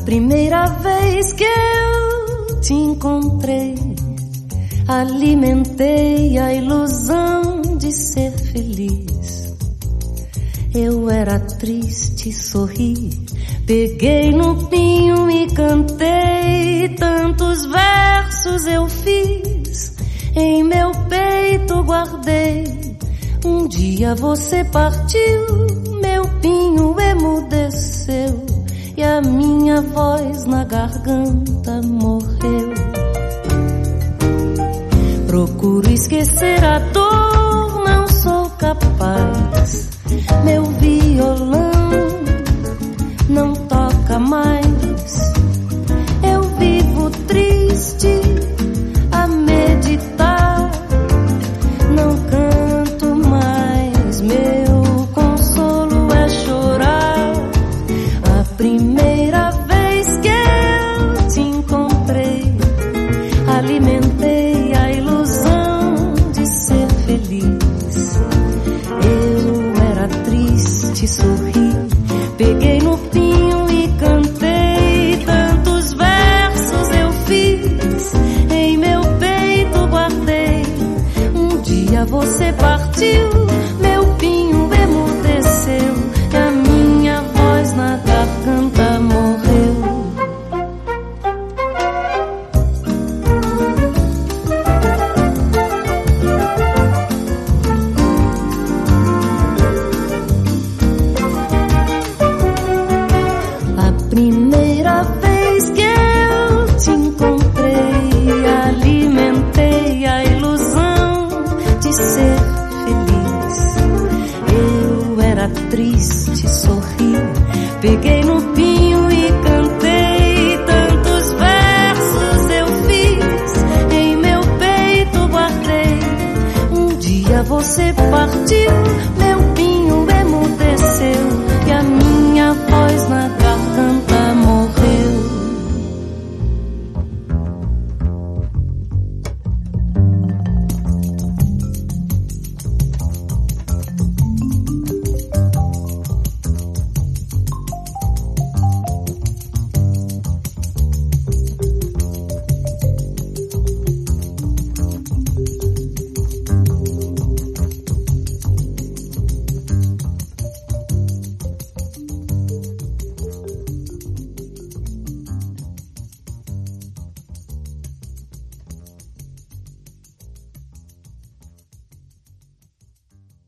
Primeira vez que eu te encontrei, alimentei a ilusão de ser feliz. Eu era triste, sorri, peguei no pinho e cantei. Tantos versos eu fiz, em meu peito guardei. Um dia você partiu, meu pinho emudeceu e a minha voz na garganta morreu. Procuro esquecer a dor, não sou capaz. Meu violão não toca mais. Eu vivo triste a meditar. Não canto mais, meu consolo é chorar. A primeira vez que eu te encontrei, alimentei a ilusão de ser feliz. Eu era triste, sorri, peguei no pinho e cantei. Tantos versos eu fiz, em meu peito guardei. Um dia você partiu,